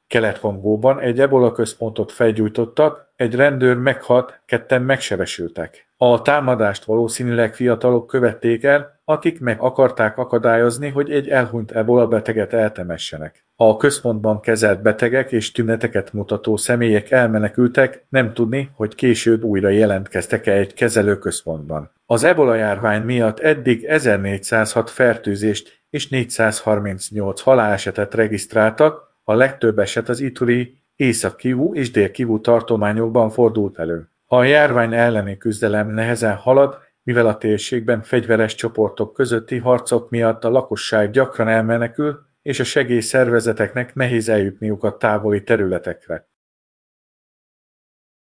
Kelet-Kongóban egy ebola központot felgyújtottak, egy rendőr meghalt, ketten megsebesültek. A támadást valószínűleg fiatalok követték el, akik meg akarták akadályozni, hogy egy elhunyt ebola beteget eltemessenek. A központban kezelt betegek és tüneteket mutató személyek elmenekültek, nem tudni, hogy később újra jelentkeztek-e egy kezelőközpontban. Az ebola járvány miatt eddig 1406 fertőzést és 438 halálesetet regisztráltak, a legtöbb eset az Ituri, Észak-Kivu és Dél-Kivu tartományokban fordult elő. A járvány elleni küzdelem nehezen halad, mivel a térségben fegyveres csoportok közötti harcok miatt a lakosság gyakran elmenekül, és a segélyszervezeteknek nehéz eljutniuk a távoli területekre.